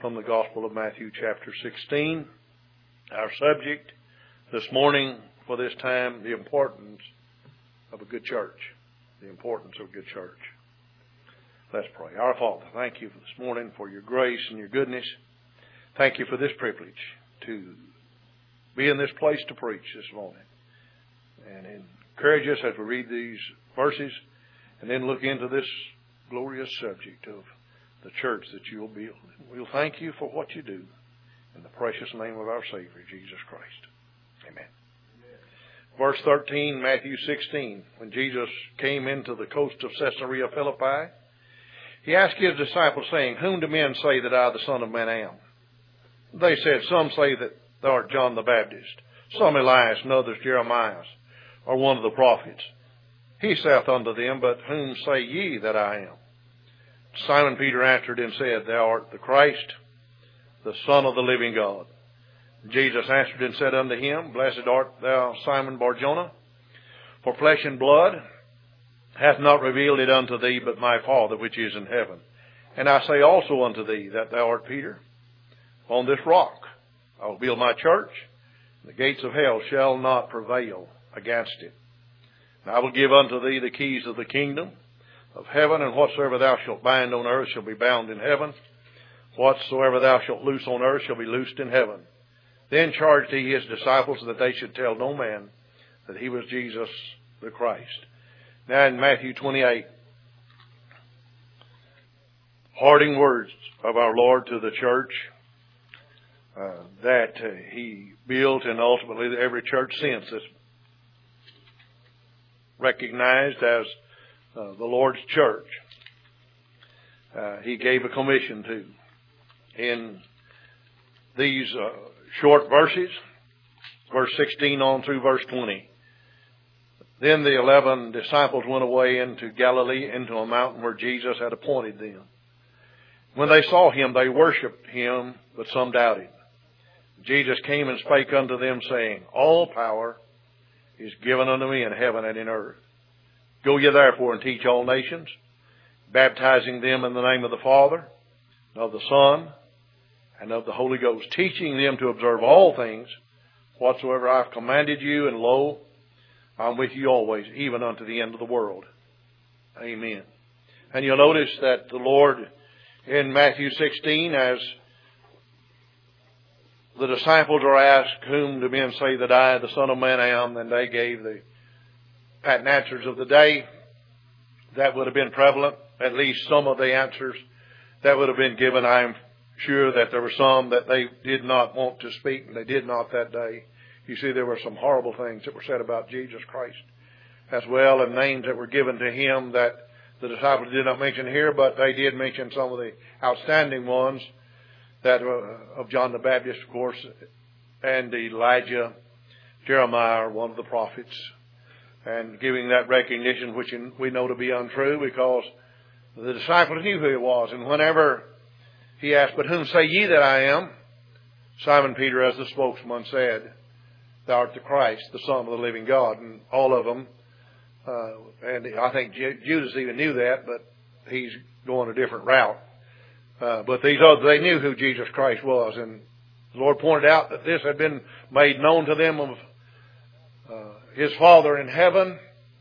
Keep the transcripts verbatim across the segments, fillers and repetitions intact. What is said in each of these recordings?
from the Gospel of Matthew chapter sixteen. Our subject this morning for this time, the importance of a good church. The importance of a good church. Let's pray. Our Father, thank you for this morning for your grace and your goodness. Thank you for this privilege to be in this place to preach this morning. And encourage us as we read these verses and then look into this glorious subject of the church that you'll build. We'll thank you for what you do in the precious name of our Savior, Jesus Christ. Amen. Amen. Verse thirteen, Matthew sixteen. When Jesus came into the coast of Caesarea Philippi, he asked his disciples, saying, Whom do men say that I, the Son of Man, am? They said, Some say that thou art John the Baptist, some Elias, and others Jeremiah, or one of the prophets. He saith unto them, But whom say ye that I am? Simon Peter answered and said, Thou art the Christ, the Son of the living God. Jesus answered and said unto him, Blessed art thou, Simon Bar-Jonah, for flesh and blood hath not revealed it unto thee, but my Father which is in heaven. And I say also unto thee that thou art Peter. On this rock I will build my church, and the gates of hell shall not prevail against it. And I will give unto thee the keys of the kingdom of heaven, and whatsoever thou shalt bind on earth shall be bound in heaven. Whatsoever thou shalt loose on earth shall be loosed in heaven. Then charged he his disciples that they should tell no man that he was Jesus the Christ. Now in Matthew twenty-eight, parting words of our Lord to the church uh, that uh, he built, and ultimately every church since is recognized as uh, the Lord's church. Uh, he gave a commission to. In these uh, short verses, verse sixteen on through verse twenty. Then the eleven disciples went away into Galilee, into a mountain where Jesus had appointed them. When they saw him, they worshipped him, but some doubted. Jesus came and spake unto them, saying, All power is given unto me in heaven and in earth. Go ye therefore and teach all nations, baptizing them in the name of the Father, and of the Son, and of the Holy Ghost, teaching them to observe all things whatsoever I have commanded you, and lo, I am with you always, even unto the end of the world. Amen. And you'll notice that the Lord in Matthew sixteen, as the disciples are asked, Whom do men say that I, the Son of Man, am? And they gave the patent answers of the day. That would have been prevalent, at least some of the answers that would have been given. I am sure that there were some that they did not want to speak, and they did not that day. You see, there were some horrible things that were said about Jesus Christ as well, and names that were given to him that the disciples did not mention here, but they did mention some of the outstanding ones that uh, of John the Baptist, of course, and Elijah, Jeremiah, one of the prophets, and giving that recognition, which we know to be untrue, because the disciples knew who he was. And whenever he asked, But whom say ye that I am? Simon Peter, as the spokesman, said, Thou art the Christ, the Son of the living God. And all of them, uh, and I think Judas even knew that, but he's going a different route. Uh, but these others, they knew who Jesus Christ was. And the Lord pointed out that this had been made known to them of uh, his Father in heaven.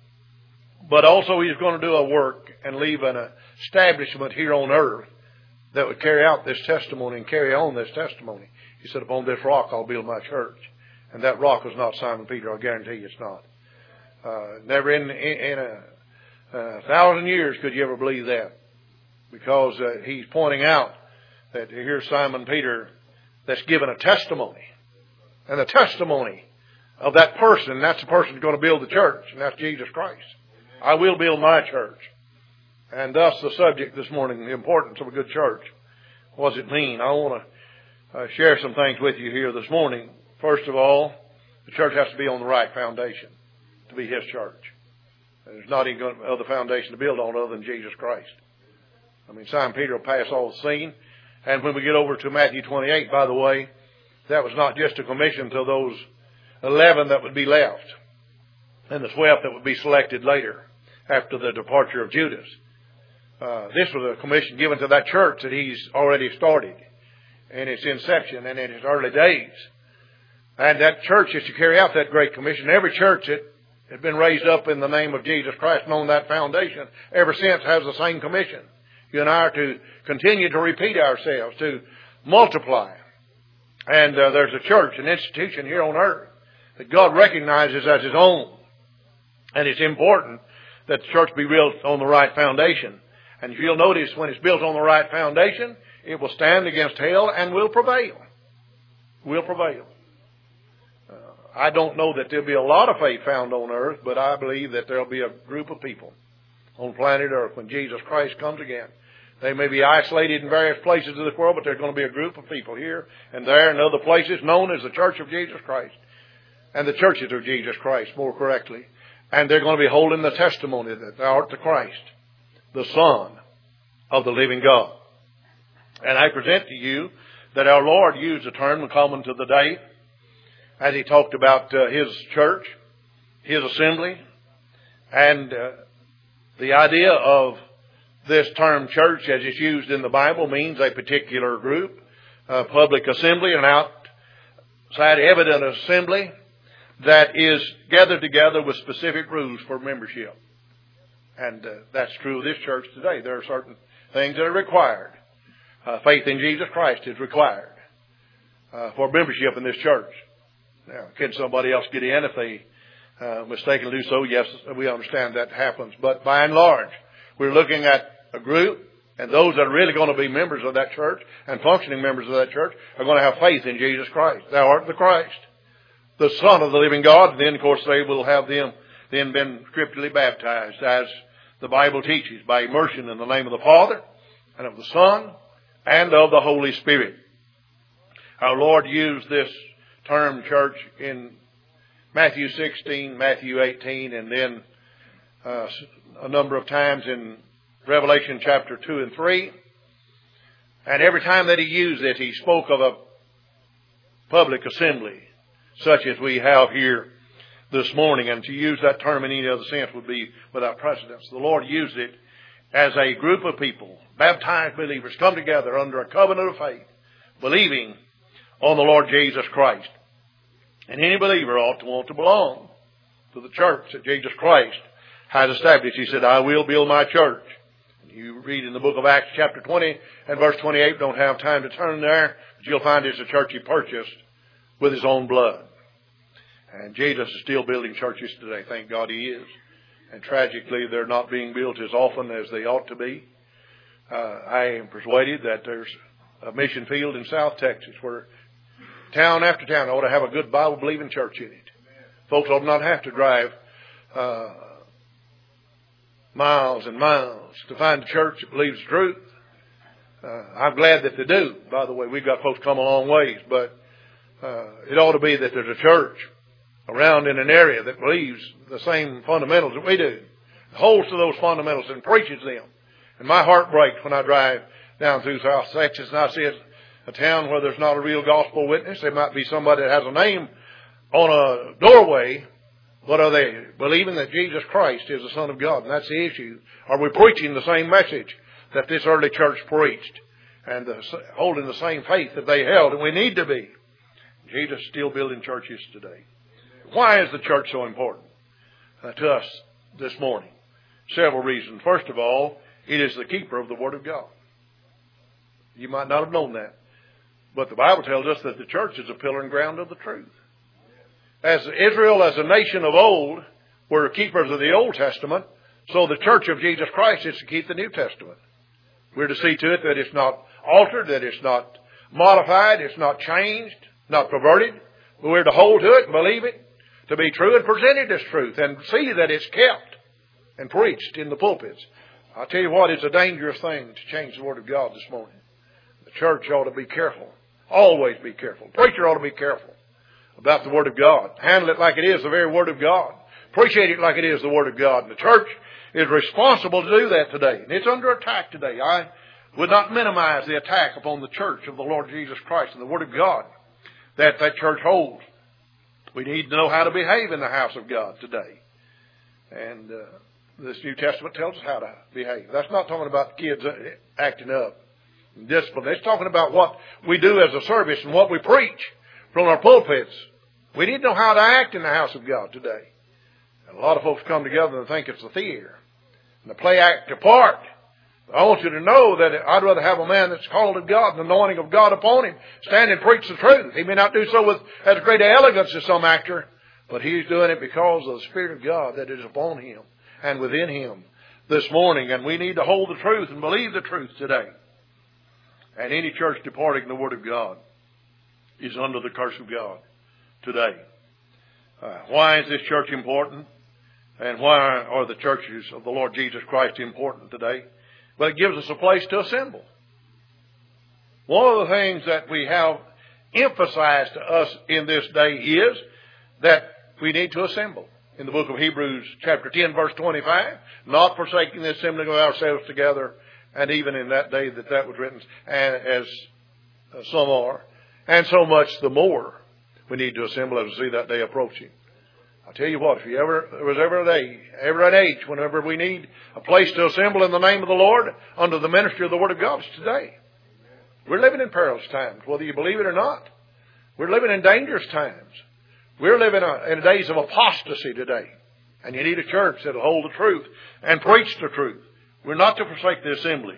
But also he's going to do a work and leave an establishment here on earth that would carry out this testimony and carry on this testimony. He said, Upon this rock I'll build my church. And that rock was not Simon Peter. I guarantee you it's not. Uh, never in, in, in a, a thousand years could you ever believe that. Because uh, he's pointing out that here's Simon Peter that's given a testimony. And the testimony of that person, that's the person who's going to build the church. And that's Jesus Christ. I will build my church. And thus the subject this morning, the importance of a good church. What does it mean? I want to uh, share some things with you here this morning. First of all, the church has to be on the right foundation to be his church. There's not even other foundation to build on other than Jesus Christ. I mean, Simon Peter will pass all the scene. And when we get over to Matthew twenty-eight, by the way, that was not just a commission to those eleven that would be left, and the twelve that would be selected later after the departure of Judas. Uh, this was a commission given to that church that he's already started. in its inception and in its early days. And that church is to carry out that Great Commission. Every church that has been raised up in the name of Jesus Christ and on that foundation ever since has the same commission. You and I are to continue to repeat ourselves, to multiply. And uh, there's a church, an institution here on earth that God recognizes as His own. And it's important that the church be built on the right foundation. And if you'll notice, when it's built on the right foundation, it will stand against hell and will prevail. Will prevail. Uh, I don't know that there'll be a lot of faith found on earth, but I believe that there'll be a group of people on planet earth when Jesus Christ comes again. They may be isolated in various places of this world, but there's going to be a group of people here and there and other places known as the Church of Jesus Christ. And the churches of Jesus Christ, more correctly. And they're going to be holding the testimony that thou art the Christ, the Son of the living God. And I present to you that our Lord used a term common to the day as He talked about uh, His church, His assembly. And uh, the idea of this term church, as it's used in the Bible, means a particular group, a public assembly, an outside evident assembly that is gathered together with specific rules for membership. And uh, that's true of this church today. There are certain things that are required. Uh, faith in Jesus Christ is required uh, for membership in this church. Now, can somebody else get in if they uh, mistakenly do so? Yes, we understand that happens. But by and large, we're looking at a group, and those that are really going to be members of that church and functioning members of that church are going to have faith in Jesus Christ. Thou art the Christ, the Son of the living God. And then, of course, they will have them then been scripturally baptized, as the Bible teaches, by immersion in the name of the Father and of the Son and of the Holy Spirit. Our Lord used this term church in Matthew sixteen, Matthew eighteen, and then uh, a number of times in Revelation chapter two and three. And every time that He used it, He spoke of a public assembly, such as we have here this morning. And to use that term in any other sense would be without precedence. The Lord used it as a group of people, baptized believers, come together under a covenant of faith, believing on the Lord Jesus Christ. And any believer ought to want to belong to the church that Jesus Christ has established. He said, I will build my church. You read in the book of Acts chapter twenty and verse twenty-eight, don't have time to turn there, but you'll find it's a church He purchased with His own blood. And Jesus is still building churches today. Thank God He is. And tragically, they're not being built as often as they ought to be. Uh, I am persuaded that there's a mission field in South Texas where town after town ought to have a good Bible-believing church in it. Folks ought not have to drive uh, miles and miles to find a church that believes the truth. Uh, I'm glad that they do. By the way, we've got folks come a long ways, but uh, it ought to be that there's a church around in an area that believes the same fundamentals that we do, holds to those fundamentals and preaches them. And my heart breaks when I drive down through South Texas and I see a town where there's not a real gospel witness. There might be somebody that has a name on a doorway, but are they believing that Jesus Christ is the Son of God? And that's the issue. Are we preaching the same message that this early church preached and the, holding the same faith that they held? And we need to be. Jesus is still building churches today. Why is the church so important uh, to us this morning? Several reasons. First of all, it is the keeper of the Word of God. You might not have known that, but the Bible tells us that the church is a pillar and ground of the truth. As Israel, as a nation of old, were keepers of the Old Testament, so the church of Jesus Christ is to keep the New Testament. We're to see to it that it's not altered, that it's not modified, it's not changed, not perverted. But we're to hold to it and believe it to be true and present it as truth and see that it's kept and preached in the pulpits. I'll tell you what, it's a dangerous thing to change the Word of God this morning. The church ought to be careful. Always be careful. The preacher ought to be careful about the Word of God. Handle it like it is the very Word of God. Appreciate it like it is the Word of God. And the church is responsible to do that today. And it's under attack today. I would not minimize the attack upon the church of the Lord Jesus Christ and the Word of God that that church holds. We need to know how to behave in the house of God today. And uh, this New Testament tells us how to behave. That's not talking about kids acting up discipline. It's talking about what we do as a service and what we preach from our pulpits. We need to know how to act in the house of God today. And a lot of folks come together and think it's a theater. And they play act a part. But I want you to know that I'd rather have a man that's called of God, the anointing of God upon him, stand and preach the truth. He may not do so with as great elegance as some actor, but he's doing it because of the Spirit of God that is upon him and within him this morning. And we need to hold the truth and believe the truth today. And any church departing the Word of God is under the curse of God today. Uh, why is this church important? And why are the churches of the Lord Jesus Christ important today? Well, it gives us a place to assemble. One of the things that we have emphasized to us in this day is that we need to assemble. In the book of Hebrews chapter ten verse twenty-five, not forsaking the assembling of ourselves together, and even in that day that that was written, as some are, and so much the more we need to assemble as we see that day approaching. I'll tell you what, if you ever, there was ever a day, ever an age, whenever we need a place to assemble in the name of the Lord under the ministry of the Word of God, it's today. We're living in perilous times, whether you believe it or not. We're living in dangerous times. We're living in days of apostasy today. And you need a church that will hold the truth and preach the truth. We're not to forsake the assembly.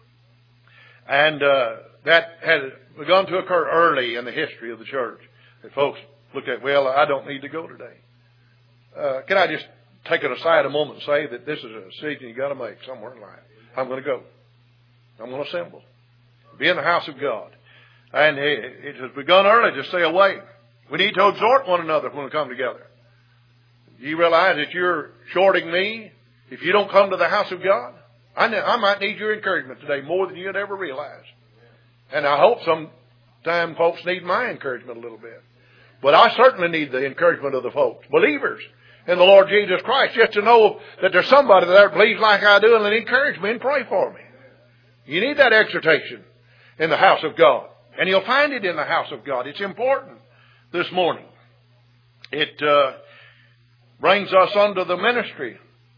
And uh, that had begun to occur early in the history of the church. That folks looked at, well, I don't need to go today. Uh, can I just take it aside a moment and say that this is a decision you've got to make somewhere in life? I'm going to go. I'm going to assemble. Be in the house of God. And it, it has begun early to stay away. We need to exhort one another when we come together. Do you realize that you're shorting me if you don't come to the house of God? I, know, I might need your encouragement today more than you'd ever realize. And I hope sometime folks need my encouragement a little bit. But I certainly need the encouragement of the folks, believers in the Lord Jesus Christ, just to know that there's somebody there that believes like I do and that encourage me and pray for me. You need that exhortation in the house of God. And you'll find it in the house of God. It's important this morning. It uh, brings us under the ministry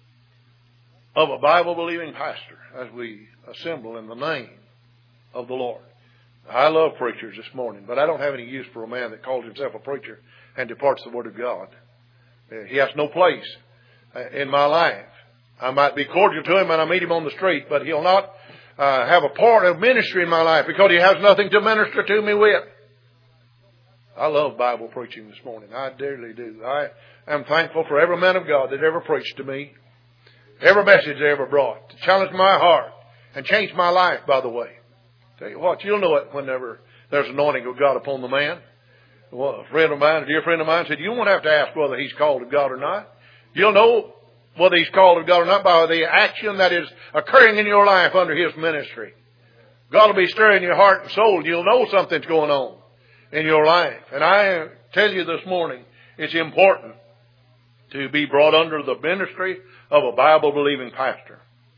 of a Bible-believing pastor as we assemble in the name of the Lord. I love preachers this morning, but I don't have any use for a man that calls himself a preacher and departs the Word of God. He has no place in my life. I might be cordial to him when I meet him on the street, but he'll not uh, have a part of ministry in my life because he has nothing to minister to me with. I love Bible preaching this morning. I dearly do. I am thankful for every man of God that ever preached to me. Every message they ever brought to challenge my heart and change my life, by the way. Tell you what, you'll know it whenever there's anointing of God upon the man. Well, a friend of mine, a dear friend of mine said, you won't have to ask whether he's called of God or not. You'll know whether he's called of God or not by the action that is occurring in your life under his ministry. God will be stirring your heart and soul. You'll know something's going on in your life. And I tell you this morning, it's important to be brought under the ministry of a Bible-believing pastor.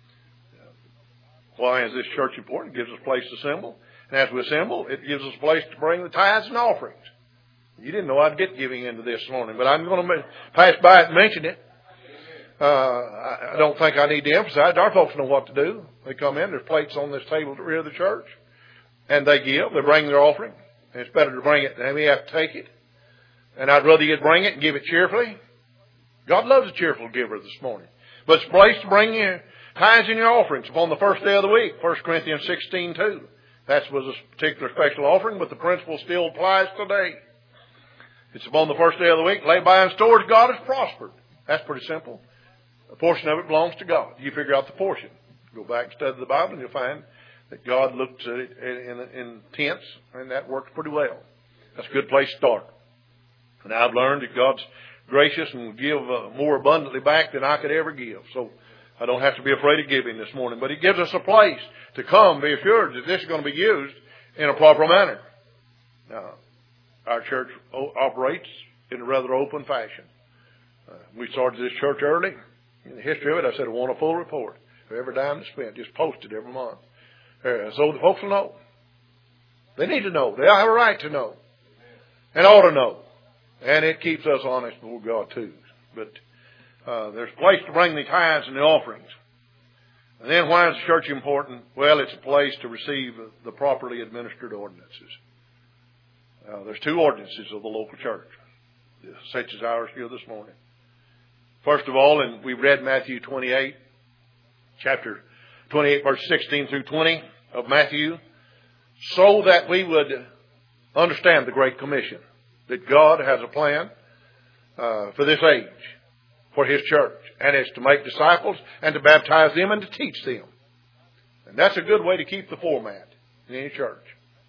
Why is this church important? It gives us a place to assemble. And as we assemble, it gives us a place to bring the tithes and offerings. You didn't know I'd get giving into this morning, but I'm going to pass by it and mention it. Uh, I don't think I need to emphasize it. Our folks know what to do. They come in, there's plates on this table at the rear of the church, and they give. They bring their offering. And it's better to bring it than we have to take it. And I'd rather you'd bring it and give it cheerfully. God loves a cheerful giver this morning. But it's a place to bring your tithes and your offerings upon the first day of the week, First Corinthians sixteen two. That was a particular special offering, but the principle still applies today. It's upon the first day of the week, lay by in stores, God has prospered. That's pretty simple. A portion of it belongs to God. You figure out the portion. Go back and study the Bible and you'll find that God looks at it in, in tenths, and that works pretty well. That's a good place to start. And I've learned that God's gracious and will give uh, more abundantly back than I could ever give. So I don't have to be afraid of giving this morning. But He gives us a place to come, be assured that this is going to be used in a proper manner. Now, our church operates in a rather open fashion. Uh, we started this church early. In the history of it, I said, I want a full report of every dime that's spent, just posted every month. Uh, so the folks will know. They need to know. They have a right to know. And ought to know. And it keeps us honest before God too. But uh, there's a place to bring the tithes and the offerings. And then why is the church important? Well, it's a place to receive the properly administered ordinances. Uh, there's two ordinances of the local church, such as ours here this morning. First of all, and we read Matthew twenty-eight, chapter twenty-eight, verse sixteen through twenty of Matthew, so that we would understand the Great Commission, that God has a plan uh, for this age, for His church, and it's to make disciples and to baptize them and to teach them. And that's a good way to keep the format in any church.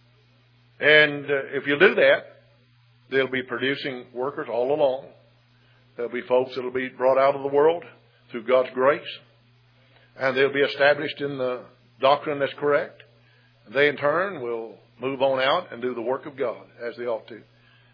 And uh, if you do that, they'll be producing workers all along. There'll be folks that will be brought out of the world through God's grace. And they'll be established in the doctrine that's correct. And they in turn will move on out and do the work of God as they ought to.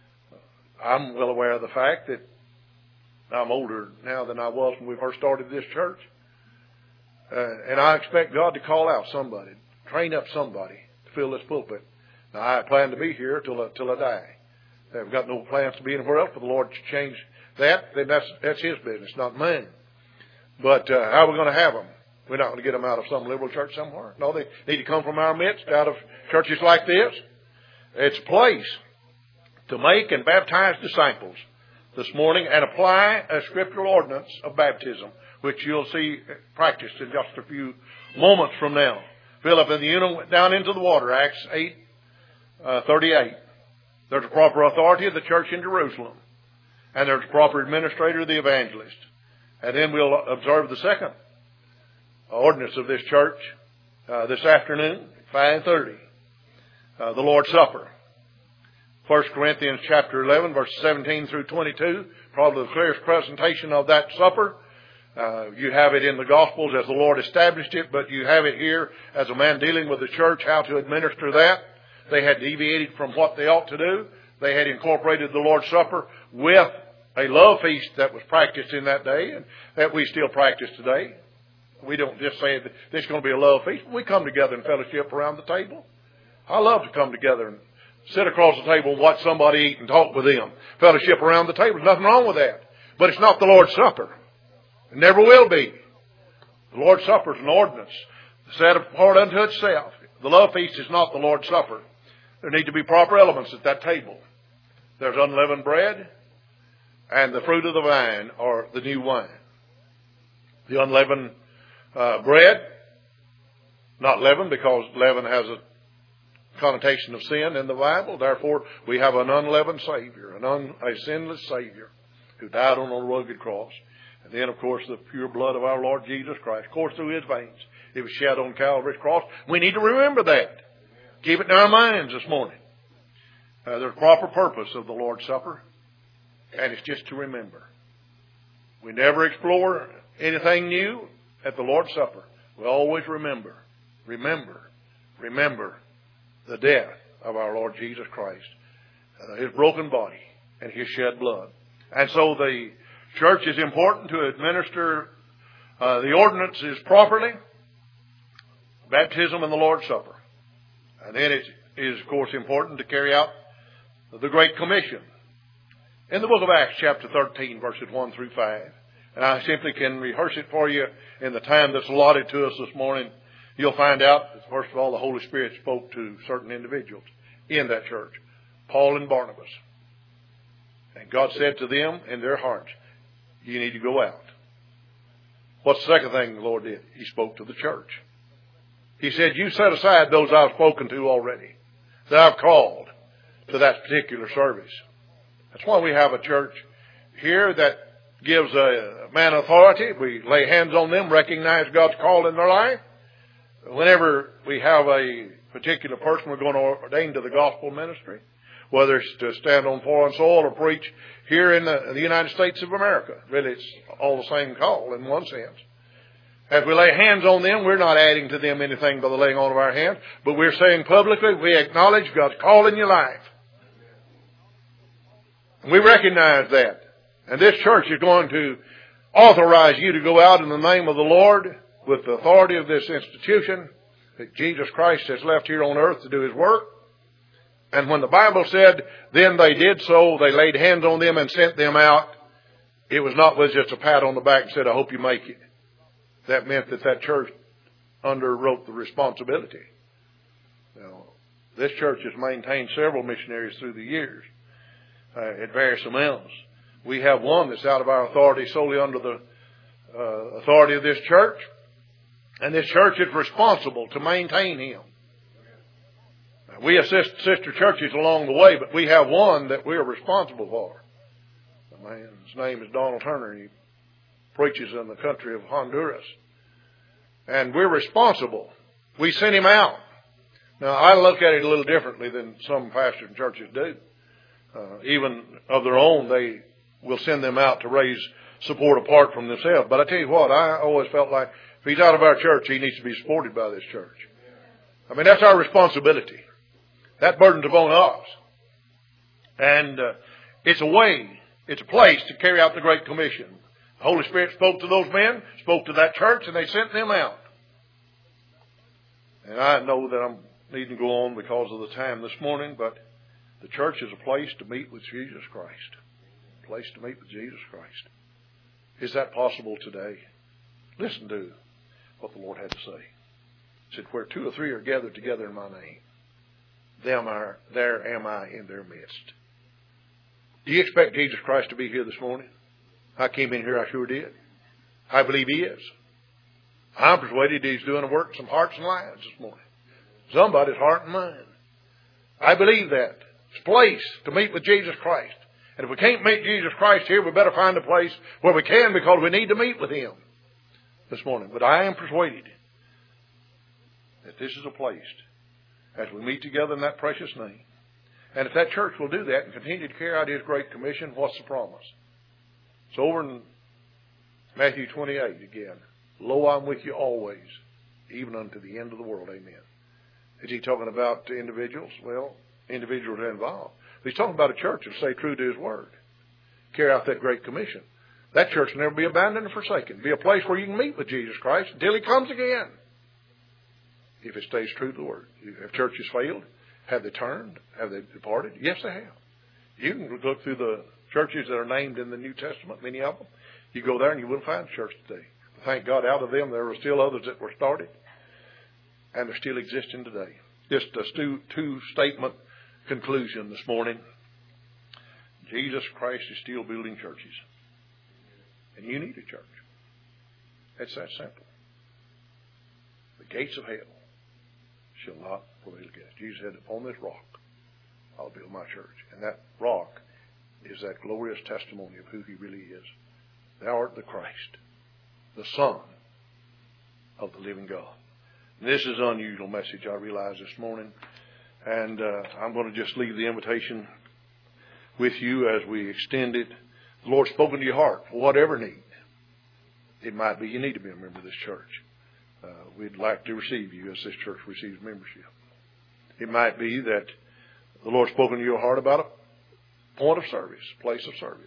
I'm well aware of the fact that I'm older now than I was when we first started this church. Uh, and I expect God to call out somebody, train up somebody to fill this pulpit. Now, I plan to be here till, till I die. I've got no plans to be anywhere else. For the Lord to change that, then that's, that's His business, not mine. But uh, how are we going to have them? We're not going to get them out of some liberal church somewhere. No, they need to come from our midst, out of churches like this. It's a place to make and baptize disciples this morning and apply a scriptural ordinance of baptism, which you'll see practiced in just a few moments from now. Philip and the eunuch went down into the water, Acts eight thirty-eight. There's a proper authority of the church in Jerusalem, and there's a proper administrator of the evangelist. And then we'll observe the second ordinance of this church uh, this afternoon, five thirty, uh, the Lord's Supper. First Corinthians chapter eleven, verses seventeen through twenty-two, probably the clearest presentation of that supper. Uh, you have it in the Gospels as the Lord established it, but you have it here as a man dealing with the church, how to administer that. They had deviated from what they ought to do. They had incorporated the Lord's Supper with a love feast that was practiced in that day and that we still practice today. We don't just say that this is going to be a love feast. We come together in fellowship around the table. I love to come together and sit across the table and watch somebody eat and talk with them. Fellowship around the table. There's nothing wrong with that. But it's not the Lord's Supper. It never will be. The Lord's Supper is an ordinance set apart unto itself. The love feast is not the Lord's Supper. There need to be proper elements at that table. There's unleavened bread and the fruit of the vine or the new wine. The unleavened uh, bread, not leaven, because leaven has a connotation of sin in the Bible. Therefore, we have an unleavened Savior, an un, a sinless Savior who died on a rugged cross. And then, of course, the pure blood of our Lord Jesus Christ coursed through His veins. It was shed on Calvary's cross. We need to remember that. Keep it in our minds this morning. Uh, there's a proper purpose of the Lord's Supper, and it's just to remember. We never explore anything new at the Lord's Supper. We always remember, remember, remember the death of our Lord Jesus Christ, uh, His broken body, and His shed blood. And so the church is important to administer uh, the ordinances properly, baptism and the Lord's Supper. And then it is, of course, important to carry out the Great Commission. In the book of Acts, chapter thirteen, verses one through five, and I simply can rehearse it for you in the time that's allotted to us this morning, you'll find out that, first of all, the Holy Spirit spoke to certain individuals in that church, Paul and Barnabas. And God said to them in their hearts, you need to go out. What's the second thing the Lord did? He spoke to the church. He said, you set aside those I've spoken to already, that I've called to that particular service. That's why we have a church here that gives a man authority. We lay hands on them, recognize God's call in their life. Whenever we have a particular person we're going to ordain to the gospel ministry, whether it's to stand on foreign soil or preach here in the, the United States of America. Really, it's all the same call in one sense. As we lay hands on them, we're not adding to them anything by the laying on of our hands, but we're saying publicly, we acknowledge God's call in your life. And we recognize that. And this church is going to authorize you to go out in the name of the Lord with the authority of this institution that Jesus Christ has left here on earth to do His work. And when the Bible said, then they did so, they laid hands on them and sent them out, it was not with just a pat on the back and said, I hope you make it. That meant that that church underwrote the responsibility. Now, this church has maintained several missionaries through the years uh, at various amounts. We have one that's out of our authority, solely under the uh, authority of this church. And this church is responsible to maintain him. Now, we assist sister churches along the way, but we have one that we are responsible for. The man's name is Donald Turner. He preaches in the country of Honduras. And we're responsible. We sent him out. Now, I look at it a little differently than some pastors and churches do. Uh, even of their own, they will send them out to raise support apart from themselves. But I tell you what, I always felt like if he's out of our church, he needs to be supported by this church. I mean, that's our responsibility. That burden's upon us. And uh, it's a way, it's a place to carry out the Great Commission. The Holy Spirit spoke to those men, spoke to that church, and they sent them out. And I know that I'm needing to go on because of the time this morning, but the church is a place to meet with Jesus Christ. A place to meet with Jesus Christ. Is that possible today? Listen to what the Lord had to say. He said, where two or three are gathered together in my name, them are, there am I in their midst. Do you expect Jesus Christ to be here this morning? I came in here, I sure did. I believe He is. I'm persuaded He's doing a work in some hearts and lives this morning. Somebody's heart and mind. I believe that. It's a place to meet with Jesus Christ. And if we can't meet Jesus Christ here, we better find a place where we can, because we need to meet with Him this morning. But I am persuaded that this is a place as we meet together in that precious name. And if that church will do that and continue to carry out His Great Commission, what's the promise? It's over in Matthew twenty-eight again. Lo, I'm with you always, even unto the end of the world. Amen. Is He talking about individuals? Well, individuals are involved. He's talking about a church that stay true to His Word. Carry out that Great Commission. That church will never be abandoned or forsaken. Be a place where you can meet with Jesus Christ until He comes again. If it stays true to the Word. Have churches failed? Have they turned? Have they departed? Yes, they have. You can look through the churches that are named in the New Testament, many of them. You go there and you wouldn't find a church today. But thank God, out of them there were still others that were started. And they're still existing today. Just a two, two statement conclusion this morning. Jesus Christ is still building churches. And you need a church. It's that simple. The gates of hell shall not prevail against. Jesus said, upon this rock I'll build my church. And that rock is that glorious testimony of who He really is. Thou art the Christ, the Son of the living God. And this is an unusual message, I realize, this morning. And uh, I'm going to just leave the invitation with you as we extend it. The Lord's spoken to your heart for whatever need. It might be you need to be a member of this church. Uh, we'd like to receive you as this church receives membership. It might be that the Lord's spoken to your heart about a point of service, place of service,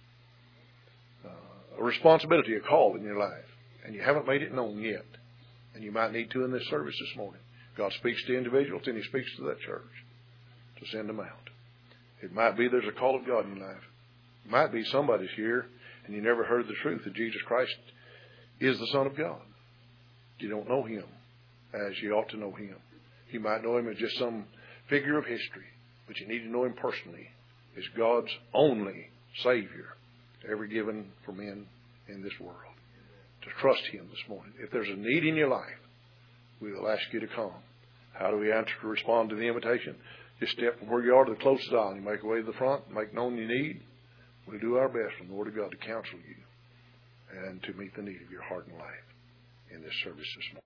uh, a responsibility, a call in your life, and you haven't made it known yet. And you might need to in this service this morning. God speaks to individuals and He speaks to that church to send them out. It might be there's a call of God in your life. It might be somebody's here and you never heard the truth that Jesus Christ is the Son of God. You don't know Him as you ought to know Him. You might know Him as just some figure of history, but you need to know Him personally as God's only Savior ever given for men in this world. To trust Him this morning. If there's a need in your life, we will ask you to come. How do we answer to respond to the invitation? Just step from where you are to the closest aisle. You make your way to the front, make known your need. We'll do our best from the Word of God to counsel you and to meet the need of your heart and life in this service this morning.